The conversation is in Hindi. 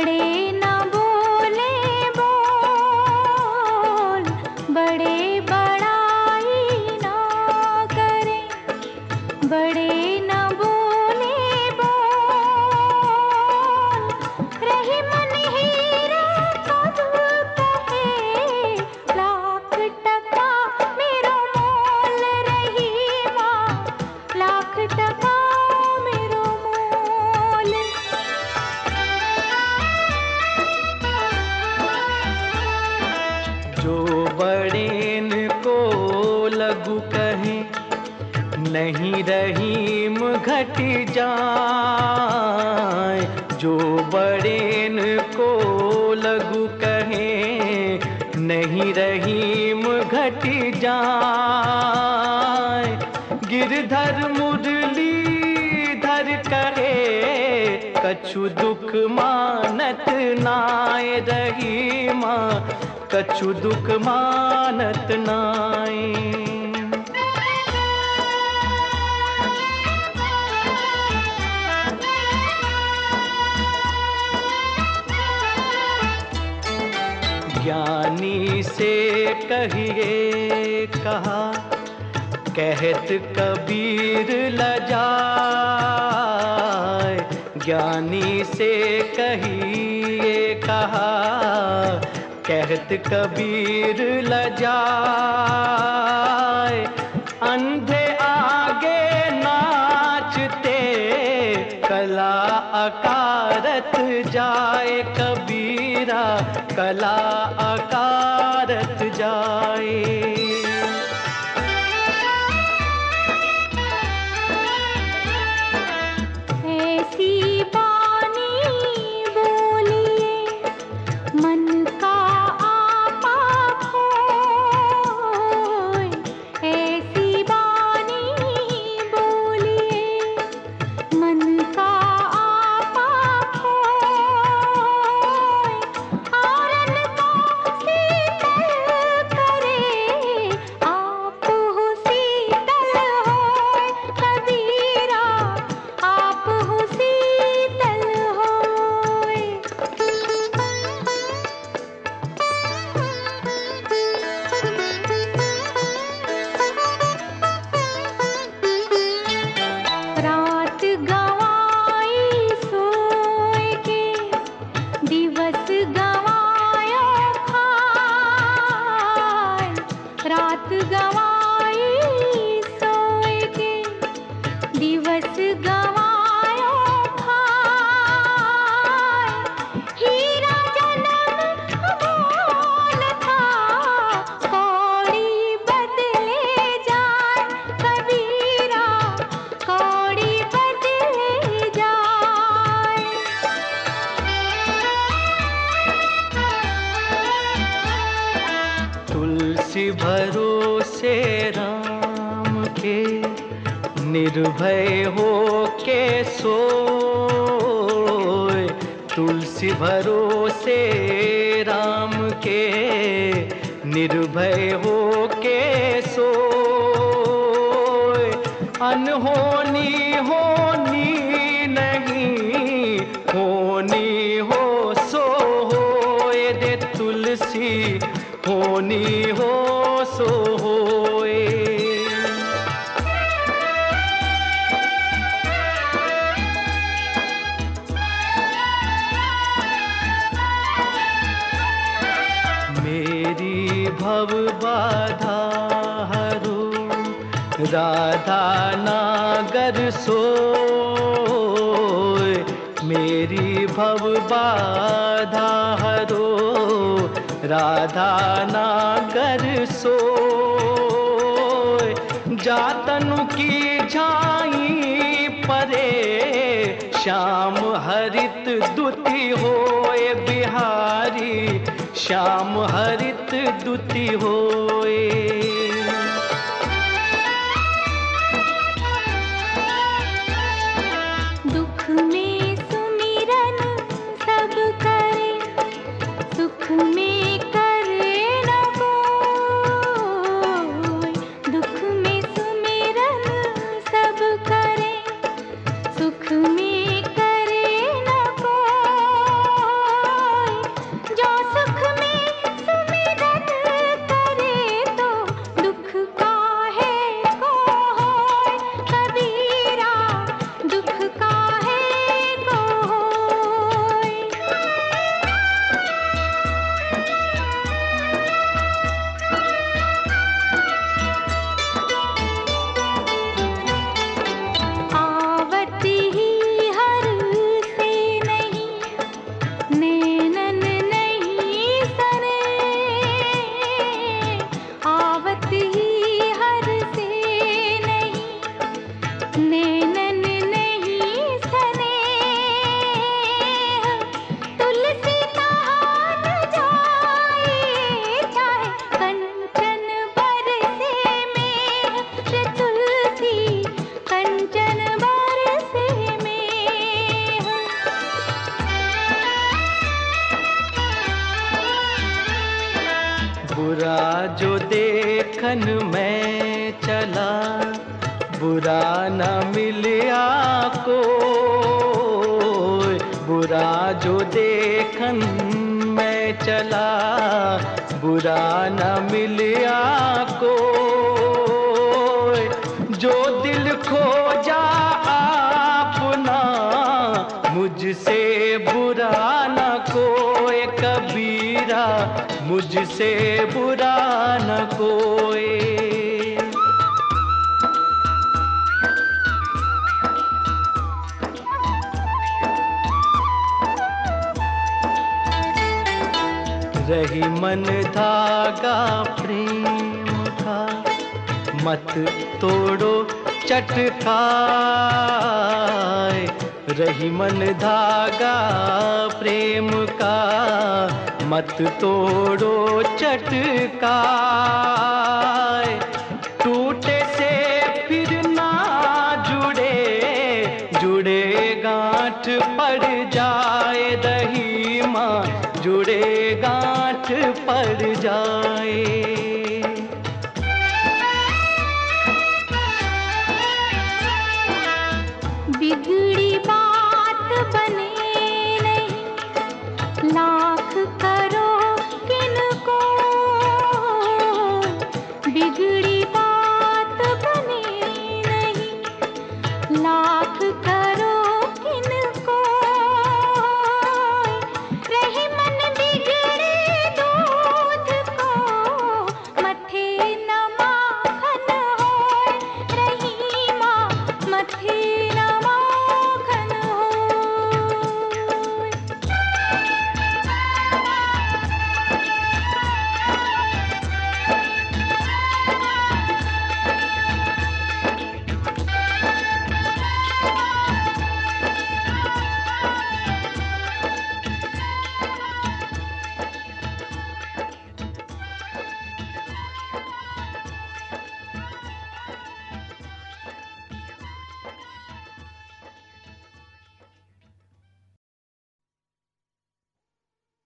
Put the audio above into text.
बड़े न बोले बोल, बड़े बड़ाई ना करें, बड़े न बोले बोल, रही मन हीरा कब कहे, लाख टका मेरो मोल रही माँ, लाख टका मेरो मोल। जो बड़ेन को लघु कहे, नहीं रहीम घट जाए। जो बड़ेन को लघु कहे, नहीं रहीम घट जाए। गिरधर मुरलीधर कहे, कछु दुख मानत नाय रहीमा, कछु दुख मानत नाय। ज्ञानी से कहिए कहा, कहत कबीर लजाए। ज्ञानी से कहिए कहा, कहत कबीर लजाए। अंधे आगे नाचते, कला अकारत जाए कबीरा, कला अकारत जाए। ऐसी बानी बोलिए, मन का आपा खोए, ऐसी बानी बोलिए, मन का आपा खोए। आरन को शीतल करे, आप हो शीतल होए कबीरा, आप हो शीतल होए। रात गवाई सोए के, दिवस गवायो खाए। रात गवाई सोए के, दिवस गवायो खाए। हीरा जन्म अमोल था, कौड़ी बदले जाए कबीरा, कौड़ी बदले जाए। तुलसी भरोसे राम के, निर्भय हो के सोए। तुलसी भरोसे राम के, निर्भय हो के सोए। अनहोनी होनी नहीं, होनी हो सो होए दे तुलसी, होनी हो सो होए। मेरी भव बाधा हरो, राधा नागर सोए। मेरी भव बाधा हरो, राधा नागर सोए। जातनु की झाई परे, श्याम हरित दुति होए बिहारी, श्याम हरित दुति होए। दुख में सुमिरन सब करे, सुख में करे न कोई। दुख में सुमिरन सब करे, सुख में करे न कोई। बुरा जो देखन मैं चला, बुरा न मिलिया को। बुरा जो देखन मैं चला, बुरा न मिलिया को। जो दिल खोजा अपना, मुझसे बुरा न कोई कबीरा, मुझसे बुरा न कोई। रही मन धागा प्रेम का, मत तोड़ो चटकाए। रही मन धागा प्रेम का, मत तोड़ो चटकाए। टूटे से फिर ना जुड़े, जुड़े गांठ पड़ जाए। दही माँ जुड़े गांठ पड़ जाए। बिगड़ी बात बने नहीं, ला